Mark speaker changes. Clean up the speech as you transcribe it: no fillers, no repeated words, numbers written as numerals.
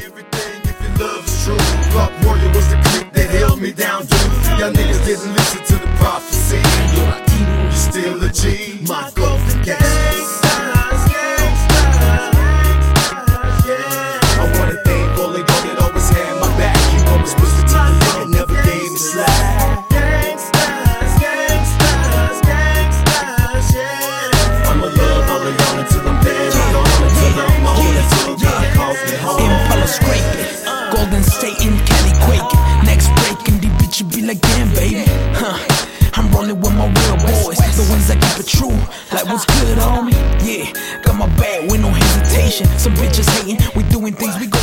Speaker 1: everything if your love is true. Rock Warrior was the clique that held me down, dude. Y'all niggas didn't listen to the prophecy. You're Latino, you're still a G. My golden gangsters. I wanna thank all they that always had my back. You always was the type of nigga never gave me slack. I'ma love all of y'all until I'm dead. Until I'm old, until God calls me home.
Speaker 2: Impala scraping, Golden State in Cali quaking. Next breaking, these bitches be like, damn, baby. I'm rolling with my real boys, the ones that keep it true. Like, what's good, homie? Yeah, got my back with no hesitation. Some bitches hating, we doing things we go